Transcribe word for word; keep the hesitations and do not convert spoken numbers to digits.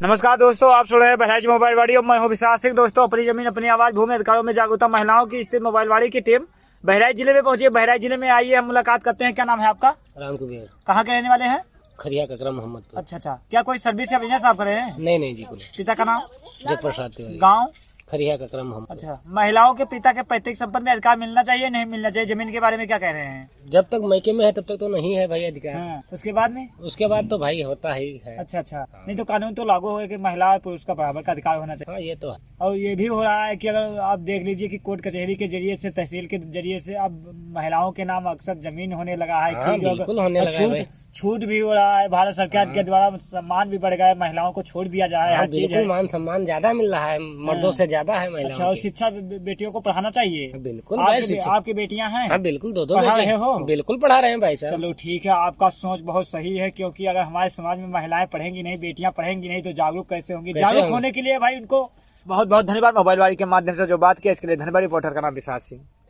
नमस्कार दोस्तों, आप सुन रहे हैं बहराइच मोबाइल वाड़ी और मैं हूं विशाल सिंह। दोस्तों, अपनी जमीन अपनी आवाज, भूमि अधिकारों में जागरूकता महिलाओं की स्थित मोबाइल वाड़ी की टीम बहराइच जिले में पहुंची है। बहराइच जिले में आइए, हम मुलाकात करते हैं। क्या नाम है आपका? राम कुबेर। कहाँ के रहने वाले हैं? खरिया ककरा मोहम्मद। अच्छा अच्छा, क्या कोई सर्विस या बिजनेस आप कर रहे हैं? नहीं नहीं जी, कुछ पिता का नाम? जय प्रसाद तिवारी। गाँव? खरिया ककरा मोहम्मद। अच्छा, महिलाओं के पिता के पैतृक संपत्ति में अधिकार मिलना चाहिए नहीं मिलना चाहिए? जमीन के बारे में क्या कह रहे हैं? जब तक मैके में है तब तक तो नहीं है भाई अधिकार। हाँ, उसके बाद में? उसके बाद तो भाई होता ही है। अच्छा अच्छा, नहीं तो कानून तो लागू है कि महिला और पुरुष का बराबर का अधिकार होना चाहिए। हाँ, ये तो है। और ये भी हो रहा है कि अगर आप देख लीजिए कि कोर्ट कचहरी के जरिए से, तहसील के जरिए से अब महिलाओं के नाम अक्सर जमीन होने लगा है। हाँ, कि जो बिल्कुल होने और लगा है भाई। छूट छूट भी हो रहा है। भारत सरकार के द्वारा सम्मान भी बढ़ गया है, महिलाओं को छोड़ दिया जा रहा है। हाँ, हर चीज है। बिल्कुल मान सम्मान ज्यादा मिल रहा है, मर्दों से ज्यादा है अच्छा, महिलाओं और की। शिक्षा बे- बेटियों को पढ़ाना चाहिए। बिल्कुल भाई, आपकी, शिक्षा- आपकी बेटियां हैं? हाँ बिल्कुल, दो दो पढ़ा बेटे- रहे हो? बिल्कुल पढ़ा रहे हैं भाई साहब। चलो ठीक है, आपका सोच बहुत सही है, क्योंकि अगर हमारे समाज में महिलाएं पढ़ेंगी नहीं, बेटियां पढ़ेंगी नहीं, तो जागरूक कैसे होंगी? कैसे जागरूक होंगी? होने के लिए भाई उनको बहुत बहुत धन्यवाद। मोबाइल वाड़ी के माध्यम से जो बात किया, इसके लिए धन्यवाद। रिपोर्टर का नाम विशाल सिंह।